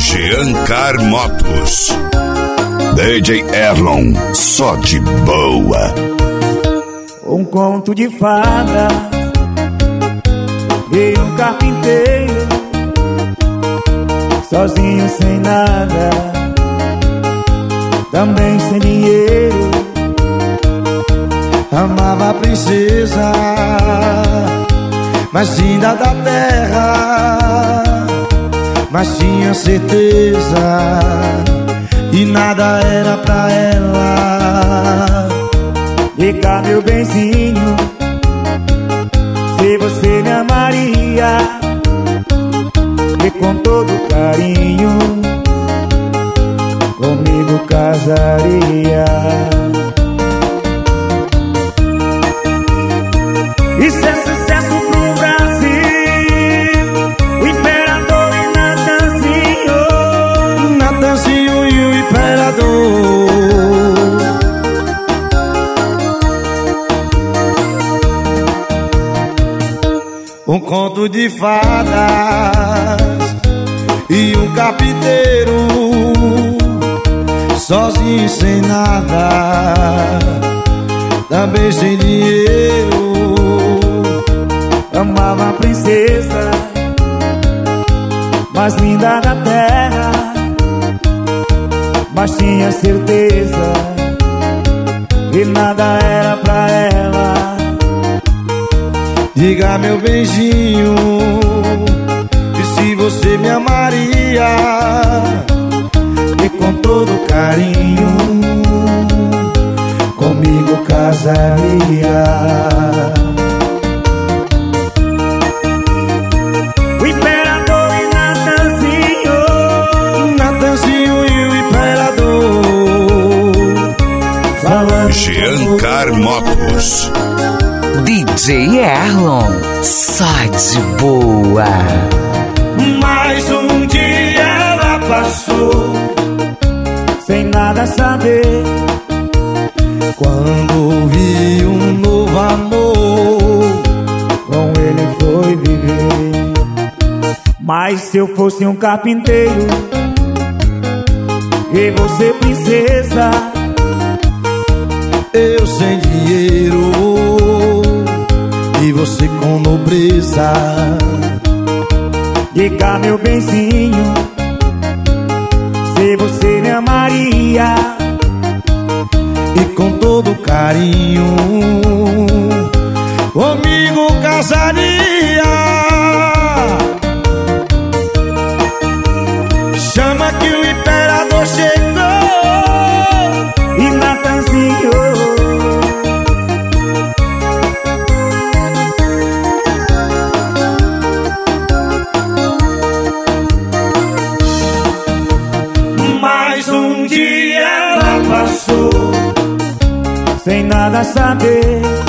Giancar Motos. DJ Erlon, só de boa. Um conto de fada e um carpinteiro, sozinho sem nada, também sem dinheiro. Amava a princesa mais linda da terra, mas tinha certeza e nada era pra ela. Diga, meu benzinho, se você me amaria e com todo carinho comigo casaria. Isso é sucesso pro Brasil, o imperador e Natanzinho. Natanzinho e o imperador. Um conto de fadas e um carpinteiro, sozinho sem nada, também sem dinheiro. Amava a princesa mais linda da terra, mas tinha certeza que nada era pra ela. Diga, meu beijinho, e se você me amaria e com todo carinho comigo casaria. O imperador e Natanzinho, Natanzinho e o imperador. falando Giancar Motos. DJ Erlon, só de boa. mais um dia ela passou sem nada saber. Quando vi um novo amor, Com ele foi viver. Mas se eu fosse um carpinteiro e você princesa, eu sem dinheiro e você com nobreza. diga, meu benzinho, se você me amaria E com todo carinho comigo casaria. Chama que o imperador chegou e Natanzinho. Mais um dia ela passou sem nada saber.